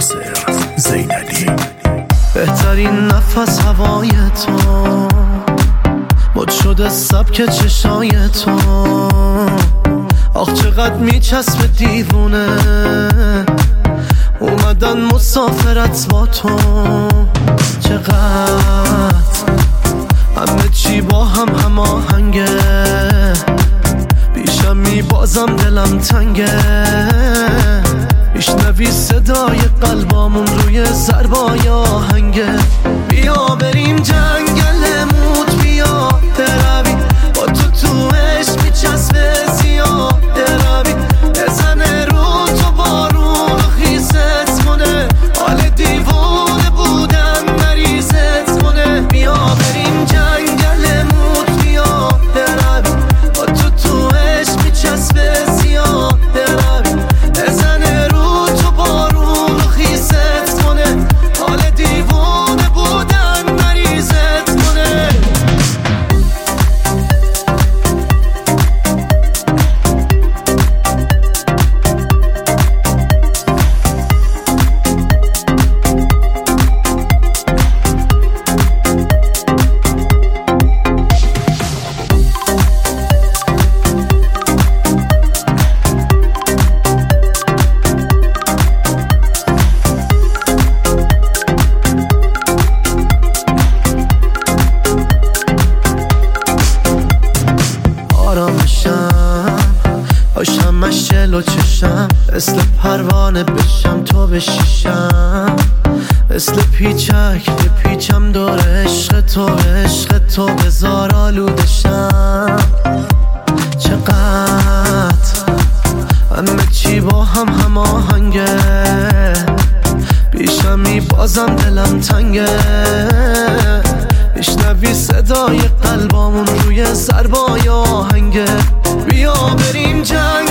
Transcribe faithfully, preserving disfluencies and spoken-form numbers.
ناصر زینلی. بهترین نفس هوای تو، مد شده سبک چشای تو. آخ چقدر میچسب دیوونه، اومدن مسافرت با تو. چقدر همه چی با هم هماهنگه، پیشم میبازم دلم تنگه. میشنوی صدای قلبامون روی ضربای آهنگه. بیا بریم جنگل موت، بیا بروی با تو تو عشق میچسبه زیاد بروی. بزنه رو تو بارون و خیست کنه، حال دیوونه بودن مریضت کنه. بیا بریم جنگل موت، بیا بروی با تو تو عشق میچسبه زیاد بروی. بزنه رو تو بارون و خیست کنه، حال دیوونه بودن مریضت کنه. باشم مشل و چشم، مثل پروانه بشم تو بشیشم. مثل پیچک پیچم دور عشق تو، عشق تو بزار آلودشم. چقدر همه چی با هم هماهنگه، پیشم میبازم دلم تنگه. میشنوی صدای قلبامون روی ضربای آهنگه. بیا بریم جنگ